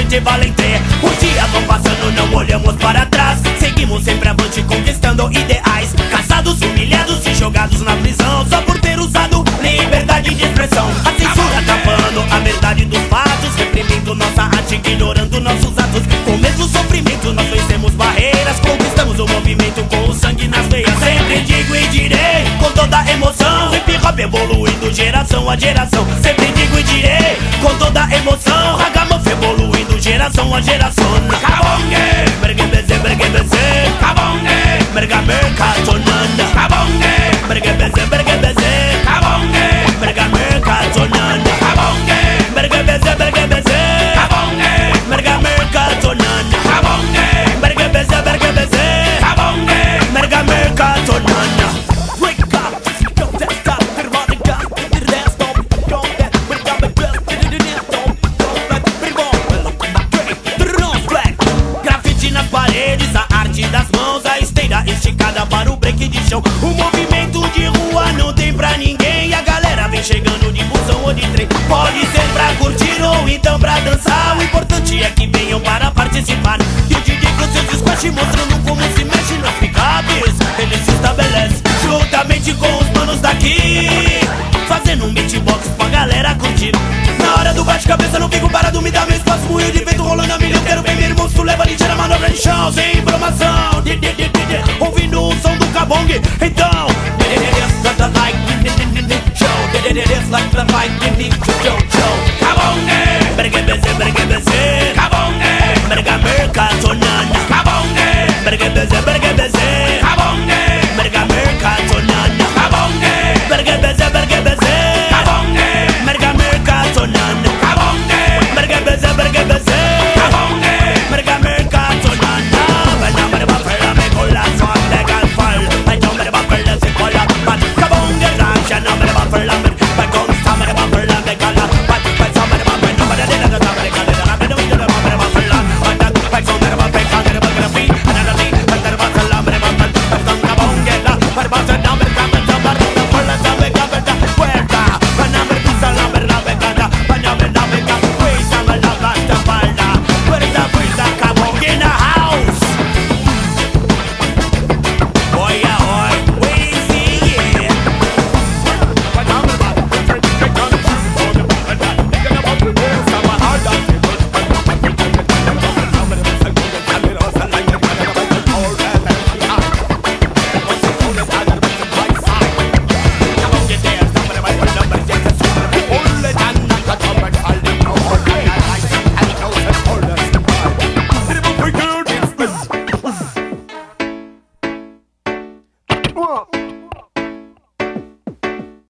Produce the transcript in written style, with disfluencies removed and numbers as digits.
valente, valente. Os dias vão passando, não olhamos para trás. Seguimos sempre avante, conquistando ideais. Caçados, humilhados e jogados na prisão, só por ter usado liberdade de expressão. A censura tapando a verdade dos fatos, reprimindo nossa arte, ignorando nossos atos. Com o mesmo sofrimento nós vencemos barreiras, conquistamos o movimento com o sangue nas veias. Sempre digo e direi, com toda emoção, hip hop evoluindo geração a geração. Sempre digo e direi, com toda emoção, ragamuffin evoluindo geração a geração. Kabonge, mergebeze, mergebeze, kabonge, merga merca tonanda, kabonge, mergebeze, mergebeze, kabonge, merga merca tonanda, kabonge, mergebeze, mergebeze, kabonge, merga merca tonanda, kabonge, mergebeze, mergebeze, kabonge, merga merca tonanda. Wake up, don't stop, grafite nas paredes, a arte das mãos, a esteira esticada para o break de chão. O movimento de rua não tem pra ninguém, a galera vem chegando de busão ou de trem. Pode ser pra curtir ou então pra dançar, o importante é que venham para participar. E o DJ com seus squash mostrando como se mexe nas picapes, ele se estabelece juntamente com os manos daqui, fazendo um beatbox pra galera curtir. Na hora do bate-cabeça não fico parado, me dá meu espaço, moinho de vento rolando a milhão. Quero ver meu irmão, tu leva ligeira manobra de chão, sem informação, ouvindo o som do kabonge. Então, like the lightning show, kabonge.